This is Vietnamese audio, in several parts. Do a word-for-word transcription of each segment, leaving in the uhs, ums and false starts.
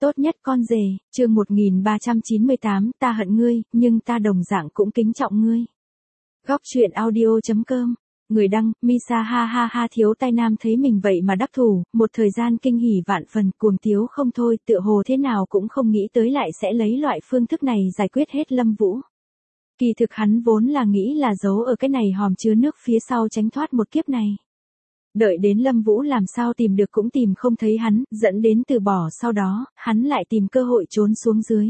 Tốt nhất con rể, chương một nghìn ba trăm chín mươi tám, ta hận ngươi, nhưng ta đồng dạng cũng kính trọng ngươi. Góc truyện audio chấm com. Người đăng, Misa ha ha ha. Thiếu tai nam thấy mình vậy mà đắc thủ, một thời gian kinh hỉ vạn phần, cuồng tiếu không thôi, tựa hồ thế nào cũng không nghĩ tới lại sẽ lấy loại phương thức này giải quyết hết Lâm Vũ. Kỳ thực hắn vốn là nghĩ là giấu ở cái này hòm chứa nước phía sau tránh thoát một kiếp này. Đợi đến Lâm Vũ làm sao tìm được cũng tìm không thấy hắn, dẫn đến từ bỏ, sau đó, hắn lại tìm cơ hội trốn xuống dưới.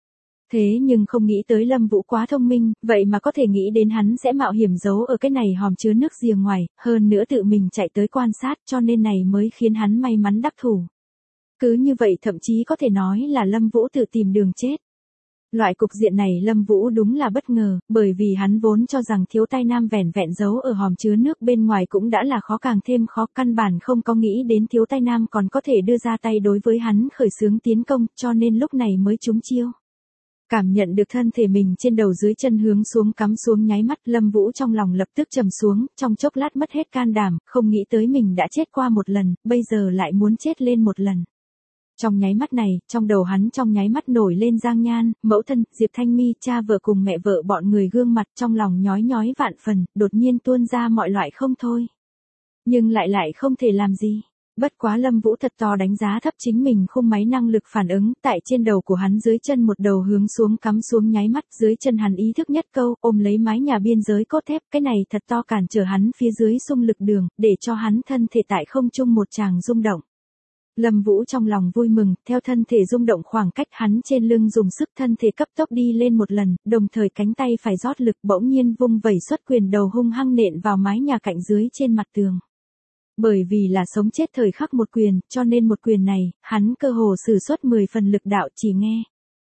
Thế nhưng không nghĩ tới Lâm Vũ quá thông minh, vậy mà có thể nghĩ đến hắn sẽ mạo hiểm giấu ở cái này hòm chứa nước rìa ngoài, hơn nữa tự mình chạy tới quan sát, cho nên này mới khiến hắn may mắn đắc thủ. Cứ như vậy thậm chí có thể nói là Lâm Vũ tự tìm đường chết. Loại cục diện này Lâm Vũ đúng là bất ngờ, bởi vì hắn vốn cho rằng thiếu tai nam vẻn vẹn giấu ở hòm chứa nước bên ngoài cũng đã là khó càng thêm khó, căn bản không có nghĩ đến thiếu tai nam còn có thể đưa ra tay đối với hắn khởi xướng tiến công, cho nên lúc này mới trúng chiêu. Cảm nhận được thân thể mình trên đầu dưới chân hướng xuống cắm xuống nháy mắt, Lâm Vũ trong lòng lập tức trầm xuống, trong chốc lát mất hết can đảm, không nghĩ tới mình đã chết qua một lần, bây giờ lại muốn chết lên một lần. Trong nháy mắt này, trong đầu hắn trong nháy mắt nổi lên Giang Nhan, mẫu thân, Diệp Thanh Mi, cha vợ cùng mẹ vợ bọn người gương mặt, trong lòng nhói nhói vạn phần, đột nhiên tuôn ra mọi loại không thôi. Nhưng lại lại không thể làm gì. Bất quá Lâm Vũ thật to đánh giá thấp chính mình khung máy năng lực phản ứng, tại trên đầu của hắn dưới chân một đầu hướng xuống cắm xuống nháy mắt, dưới chân hắn ý thức nhất câu, ôm lấy mái nhà biên giới cốt thép, cái này thật to cản trở hắn phía dưới xung lực đường, để cho hắn thân thể tại không trung một tràng rung động. Lâm Vũ trong lòng vui mừng, theo thân thể rung động khoảng cách hắn trên lưng dùng sức thân thể cấp tốc đi lên một lần, đồng thời cánh tay phải rót lực bỗng nhiên vung vẩy xuất quyền đầu hung hăng nện vào mái nhà cạnh dưới trên mặt tường. Bởi vì là sống chết thời khắc một quyền, cho nên một quyền này, hắn cơ hồ sử xuất mười phần lực đạo, chỉ nghe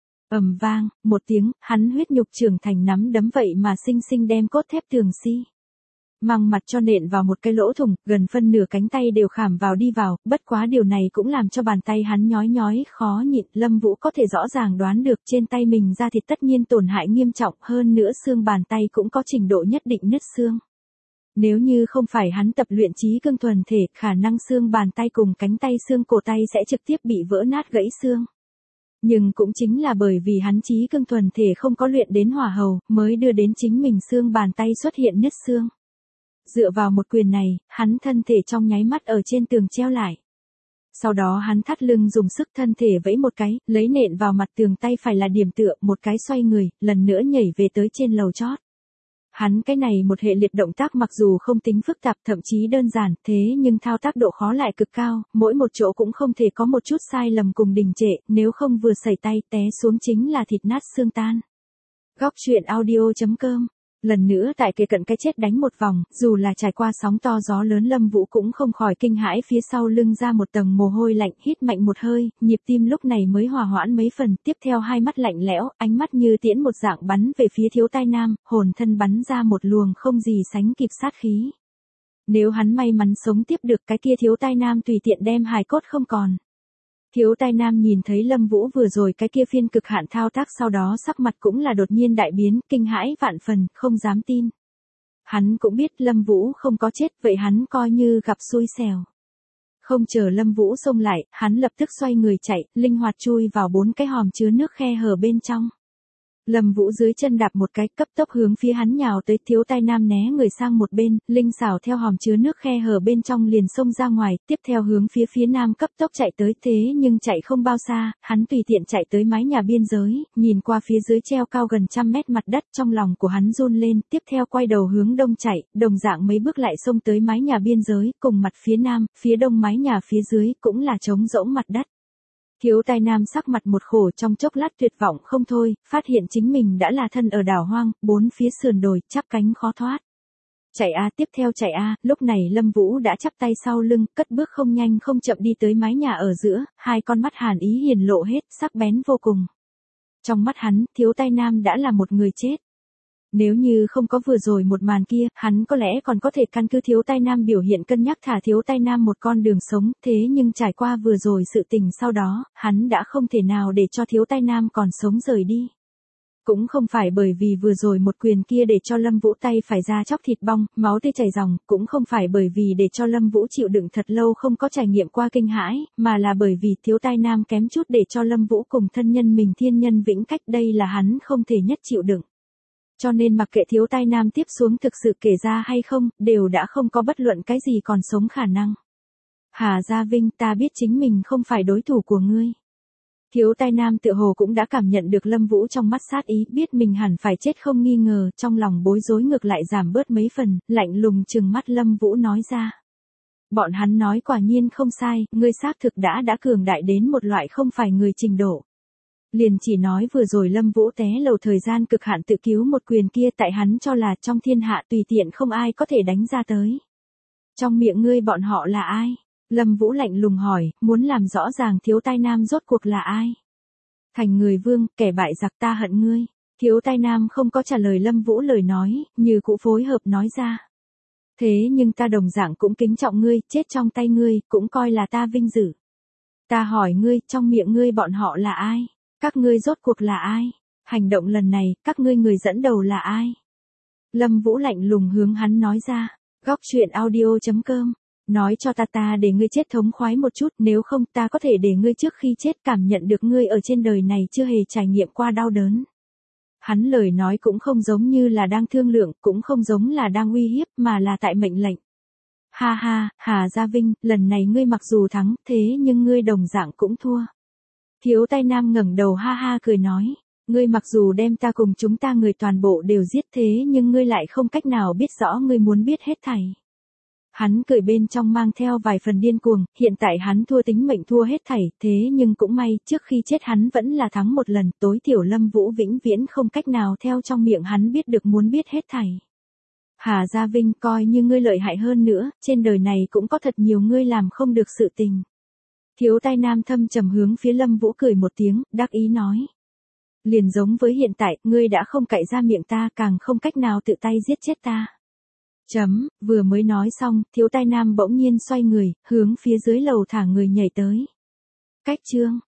ầm vang, một tiếng, hắn huyết nhục trưởng thành nắm đấm vậy mà sinh sinh đem cốt thép tường si. Mang mặt cho nện vào một cái lỗ thủng, gần phân nửa cánh tay đều khảm vào đi vào, bất quá điều này cũng làm cho bàn tay hắn nhói nhói, khó nhịn, Lâm Vũ có thể rõ ràng đoán được trên tay mình da thịt tất nhiên tổn hại nghiêm trọng, hơn nữa xương bàn tay cũng có trình độ nhất định nứt xương. Nếu như không phải hắn tập luyện trí cương thuần thể, khả năng xương bàn tay cùng cánh tay xương cổ tay sẽ trực tiếp bị vỡ nát gãy xương. Nhưng cũng chính là bởi vì hắn trí cương thuần thể không có luyện đến hỏa hầu, mới đưa đến chính mình xương bàn tay xuất hiện nứt xương. Dựa vào một quyền này, hắn thân thể trong nháy mắt ở trên tường treo lại. Sau đó hắn thắt lưng dùng sức thân thể vẫy một cái, lấy nện vào mặt tường tay phải là điểm tựa, một cái xoay người, lần nữa nhảy về tới trên lầu chót. Hắn cái này một hệ liệt động tác mặc dù không tính phức tạp thậm chí đơn giản, thế nhưng thao tác độ khó lại cực cao, mỗi một chỗ cũng không thể có một chút sai lầm cùng đình trệ, nếu không vừa sẩy tay té xuống chính là thịt nát xương tan. Góc truyện audio chấm com. Lần nữa tại kề cận cái chết đánh một vòng, dù là trải qua sóng to gió lớn Lâm Vũ cũng không khỏi kinh hãi, phía sau lưng ra một tầng mồ hôi lạnh, hít mạnh một hơi, nhịp tim lúc này mới hòa hoãn mấy phần, tiếp theo hai mắt lạnh lẽo, ánh mắt như tiễn một dạng bắn về phía thiếu tai nam, hồn thân bắn ra một luồng không gì sánh kịp sát khí. Nếu hắn may mắn sống tiếp được, cái kia thiếu tai nam tùy tiện đem hài cốt không còn. Thiếu tai nam nhìn thấy Lâm Vũ vừa rồi cái kia phiên cực hạn thao tác, sau đó sắc mặt cũng là đột nhiên đại biến, kinh hãi vạn phần, không dám tin. Hắn cũng biết Lâm Vũ không có chết, vậy hắn coi như gặp xui xẻo. Không chờ Lâm Vũ xông lại, hắn lập tức xoay người chạy, linh hoạt chui vào bốn cái hòm chứa nước khe hở bên trong. Lâm Vũ dưới chân đạp một cái, cấp tốc hướng phía hắn nhào tới, thiếu tai nam né người sang một bên, linh xảo theo hòm chứa nước khe hở bên trong liền xông ra ngoài, tiếp theo hướng phía phía nam cấp tốc chạy tới, thế nhưng chạy không bao xa, hắn tùy tiện chạy tới mái nhà biên giới, nhìn qua phía dưới treo cao gần trăm mét mặt đất, trong lòng của hắn run lên, tiếp theo quay đầu hướng đông chạy, đồng dạng mấy bước lại xông tới mái nhà biên giới, cùng mặt phía nam, phía đông mái nhà phía dưới cũng là trống rỗng mặt đất. Thiếu tai nam sắc mặt một khổ, trong chốc lát tuyệt vọng không thôi, phát hiện chính mình đã là thân ở đảo hoang, bốn phía sườn đồi, chắp cánh khó thoát. Chạy a, tiếp theo chạy a, lúc này Lâm Vũ đã chắp tay sau lưng, cất bước không nhanh không chậm đi tới mái nhà ở giữa, hai con mắt hàn ý hiển lộ hết, sắc bén vô cùng. Trong mắt hắn, thiếu tai nam đã là một người chết. Nếu như không có vừa rồi một màn kia, hắn có lẽ còn có thể căn cứ thiếu tai nam biểu hiện cân nhắc thả thiếu tai nam một con đường sống, thế nhưng trải qua vừa rồi sự tình sau đó, hắn đã không thể nào để cho thiếu tai nam còn sống rời đi. Cũng không phải bởi vì vừa rồi một quyền kia để cho Lâm Vũ tay phải ra chóc thịt bong, máu tươi chảy ròng, cũng không phải bởi vì để cho Lâm Vũ chịu đựng thật lâu không có trải nghiệm qua kinh hãi, mà là bởi vì thiếu tai nam kém chút để cho Lâm Vũ cùng thân nhân mình thiên nhân vĩnh cách, đây là hắn không thể nhất chịu đựng. Cho nên mặc kệ thiếu tai nam tiếp xuống thực sự kể ra hay không, đều đã không có bất luận cái gì còn sống khả năng. Hà Gia Vinh, ta biết chính mình không phải đối thủ của ngươi. Thiếu tai nam tựa hồ cũng đã cảm nhận được Lâm Vũ trong mắt sát ý, biết mình hẳn phải chết không nghi ngờ, trong lòng bối rối ngược lại giảm bớt mấy phần, lạnh lùng trừng mắt Lâm Vũ nói ra. Bọn hắn nói quả nhiên không sai, ngươi xác thực đã đã cường đại đến một loại không phải người trình độ. Liền chỉ nói vừa rồi Lâm Vũ té lầu thời gian cực hạn tự cứu một quyền kia, tại hắn cho là trong thiên hạ tùy tiện không ai có thể đánh ra tới. Trong miệng ngươi bọn họ là ai? Lâm Vũ lạnh lùng hỏi, muốn làm rõ ràng thiếu tai nam rốt cuộc là ai? Thành người vương, kẻ bại giặc, ta hận ngươi. Thiếu tai nam không có trả lời Lâm Vũ lời nói, như cũ phối hợp nói ra. Thế nhưng ta đồng dạng cũng kính trọng ngươi, chết trong tay ngươi, cũng coi là ta vinh dự. Ta hỏi ngươi, trong miệng ngươi bọn họ là ai? Các ngươi rốt cuộc là ai? Hành động lần này, các ngươi người dẫn đầu là ai? Lâm Vũ lạnh lùng hướng hắn nói ra. Góc truyện audio chấm com. Nói cho ta ta để ngươi chết thống khoái một chút, nếu không ta có thể để ngươi trước khi chết cảm nhận được ngươi ở trên đời này chưa hề trải nghiệm qua đau đớn. Hắn lời nói cũng không giống như là đang thương lượng, cũng không giống là đang uy hiếp, mà là tại mệnh lệnh. Ha ha, Hà Gia Vinh, lần này ngươi mặc dù thắng, thế nhưng ngươi đồng dạng cũng thua. Thiếu tai nam ngẩng đầu ha ha cười nói, ngươi mặc dù đem ta cùng chúng ta người toàn bộ đều giết thế nhưng ngươi lại không cách nào biết rõ ngươi muốn biết hết thảy. Hắn cười bên trong mang theo vài phần điên cuồng, hiện tại hắn thua tính mệnh thua hết thảy, thế nhưng cũng may, trước khi chết hắn vẫn là thắng một lần, tối thiểu Lâm Vũ vĩnh viễn không cách nào theo trong miệng hắn biết được muốn biết hết thảy. Hà Gia Vinh, coi như ngươi lợi hại hơn nữa, trên đời này cũng có thật nhiều ngươi làm không được sự tình. Thiếu tai nam thâm trầm hướng phía Lâm Vũ cười một tiếng, đắc ý nói. Liền giống với hiện tại, ngươi đã không cậy ra miệng ta, càng không cách nào tự tay giết chết ta. Chấm, vừa mới nói xong, thiếu tai nam bỗng nhiên xoay người, hướng phía dưới lầu thả người nhảy tới. Cách chương.